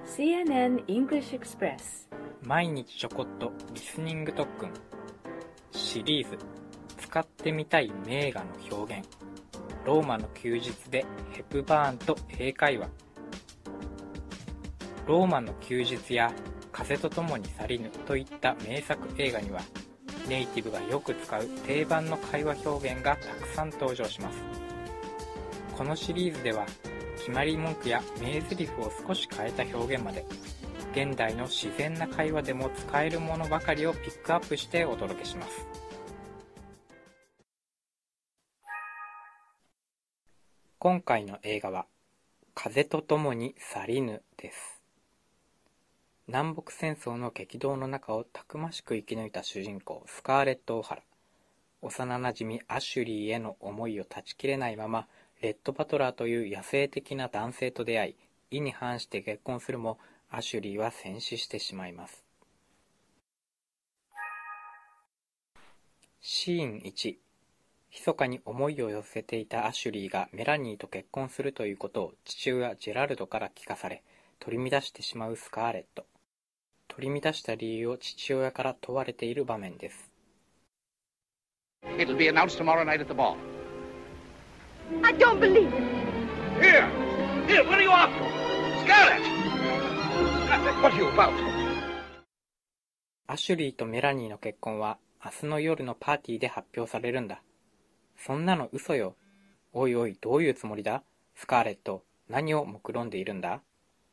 CNN English Express 毎日ちょこっとリスニング特訓シリーズ使ってみたい名画の表現ローマの休日でヘプバーンと英会話ローマの休日や風と共に去りぬといった名作映画にはネイティブがよく使う定番の会話表現がたくさん登場します。このシリーズでは決まり文句や名台詞を少し変えた表現まで現代の自然な会話でも使えるものばかりをピックアップしてお届けします。今回の映画は風と共に去りぬです。南北戦争の激動の中をたくましく生き抜いた主人公スカーレット・オハラ、幼なじみアシュリーへの思いを断ち切れないままレッド・バトラーという野生的な男性と出会い意に反して結婚するもアシュリーは戦死してしまいます。シーン1、密かに思いを寄せていたアシュリーがメラニーと結婚するということを父親ジェラルドから聞かされ取り乱してしまうスカーレット。取り乱した理由を父親から問われている場面です。 It'll be announced tomorrow night at the ball. I don't believe it. Here! Here, what are you off to? Scarlett! What are you about? アシュリーとメラニーの結婚は明日の夜のパーティーで発表されるんだ。そんなの嘘よ。おいおい、どういうつもりだ？スカーレット、何を目論んでいるんだ？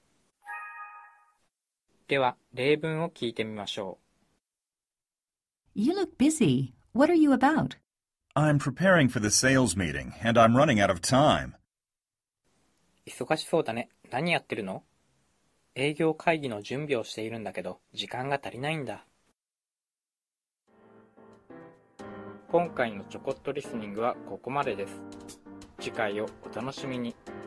では、例文を聞いてみましょう。You look busy. What are you about? I'm preparing for the sales meeting, and I'm running out of time. 忙しそうだね。何やってるの？営業会議の準備をしているんだけど、時間が足りないんだ。今回のちょこっとリスニングはここまでです。次回をお楽しみに。